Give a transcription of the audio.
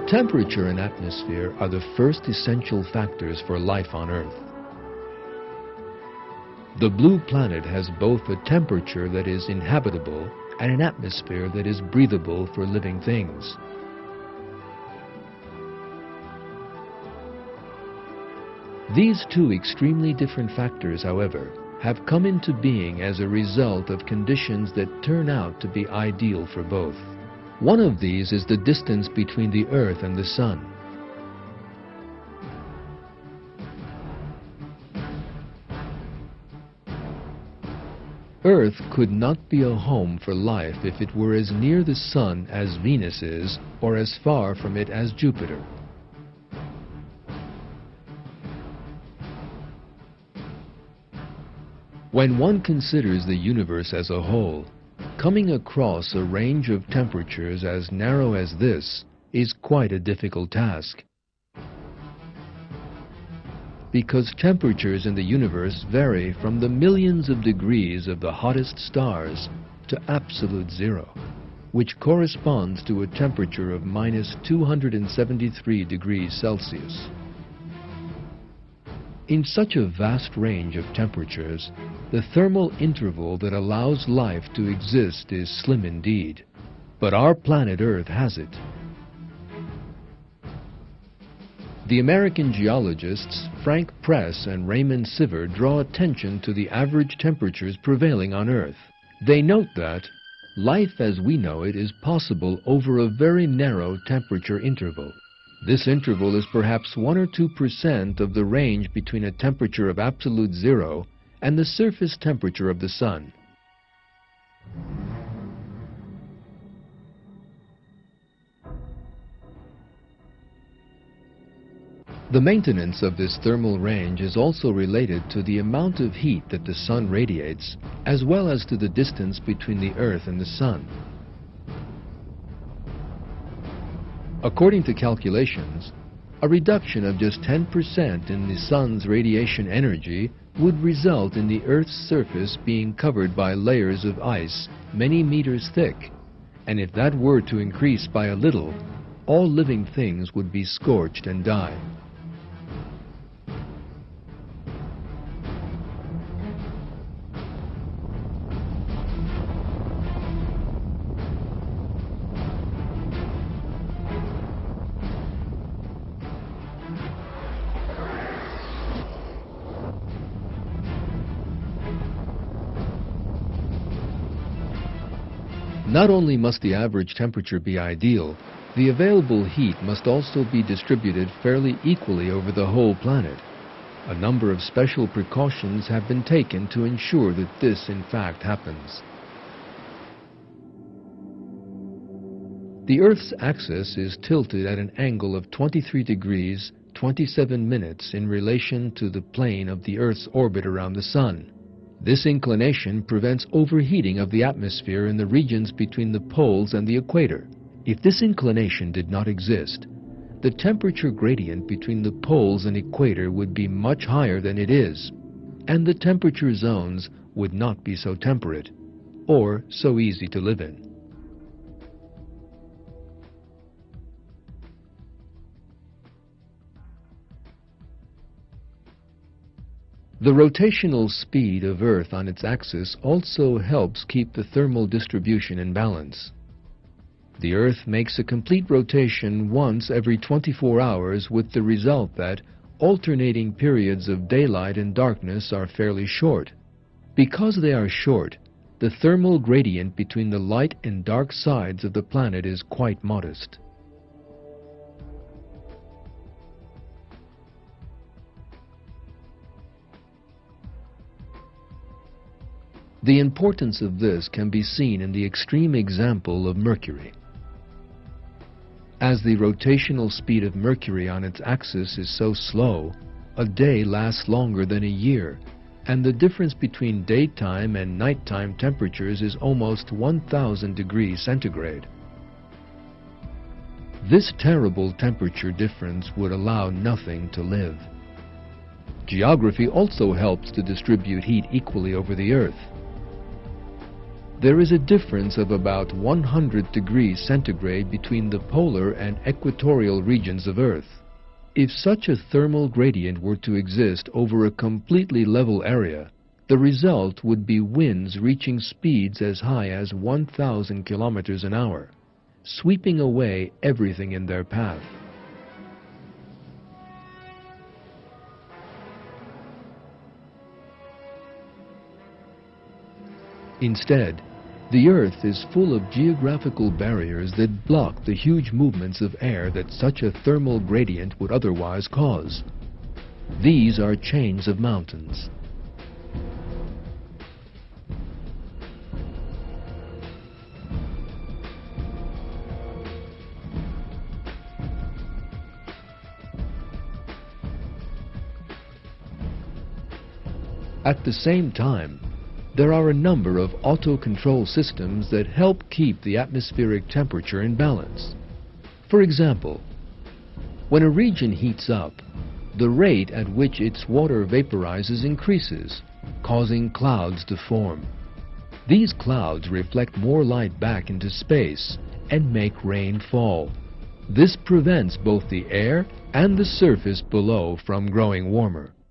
Temperature and atmosphere are the first essential factors for life on Earth. The blue planet has both a temperature that is inhabitable and an atmosphere that is breathable for living things. These two extremely different factors, however, have come into being as a result of conditions that turn out to be ideal for both. One of these is the distance between the Earth and the Sun. Earth could not be a home for life if it were as near the Sun as Venus is, or as far from it as Jupiter. When one considers the universe as a whole, coming across a range of temperatures as narrow as this is quite a difficult task. Because temperatures in the universe vary from the millions of degrees of the hottest stars to absolute zero, which corresponds to a temperature of minus 273 degrees Celsius. In such a vast range of temperatures, the thermal interval that allows life to exist is slim indeed. But our planet Earth has it. The American geologists Frank Press and Raymond Siver draw attention to the average temperatures prevailing on Earth. They note that life as we know it is possible over a very narrow temperature interval. This interval is perhaps 1 or 2% of the range between a temperature of absolute zero and the surface temperature of the Sun. The maintenance of this thermal range is also related to the amount of heat that the Sun radiates, as well as to the distance between the Earth and the Sun. According to calculations, a reduction of just 10% in the Sun's radiation energy would result in the Earth's surface being covered by layers of ice many meters thick, and if that were to increase by a little, all living things would be scorched and die. Not only must the average temperature be ideal, the available heat must also be distributed fairly equally over the whole planet. A number of special precautions have been taken to ensure that this in fact happens. The Earth's axis is tilted at an angle of 23 degrees 27 minutes in relation to the plane of the Earth's orbit around the Sun. This inclination prevents overheating of the atmosphere in the regions between the poles and the equator. If this inclination did not exist, the temperature gradient between the poles and equator would be much higher than it is, and the temperature zones would not be so temperate or so easy to live in. The rotational speed of Earth on its axis also helps keep the thermal distribution in balance. The Earth makes a complete rotation once every 24 hours, with the result that alternating periods of daylight and darkness are fairly short. Because they are short, the thermal gradient between the light and dark sides of the planet is quite modest. The importance of this can be seen in the extreme example of Mercury. As the rotational speed of Mercury on its axis is so slow, a day lasts longer than a year, and the difference between daytime and nighttime temperatures is almost 1,000 degrees centigrade. This terrible temperature difference would allow nothing to live. Geography also helps to distribute heat equally over the Earth. There is a difference of about 100 degrees centigrade between the polar and equatorial regions of Earth. If such a thermal gradient were to exist over a completely level area, the result would be winds reaching speeds as high as 1,000 kilometers an hour, sweeping away everything in their path. Instead, the Earth is full of geographical barriers that block the huge movements of air that such a thermal gradient would otherwise cause. These are chains of mountains. At the same time, there are a number of auto-control systems that help keep the atmospheric temperature in balance. For example, when a region heats up, the rate at which its water vaporizes increases, causing clouds to form. These clouds reflect more light back into space and make rain fall. This prevents both the air and the surface below from growing warmer.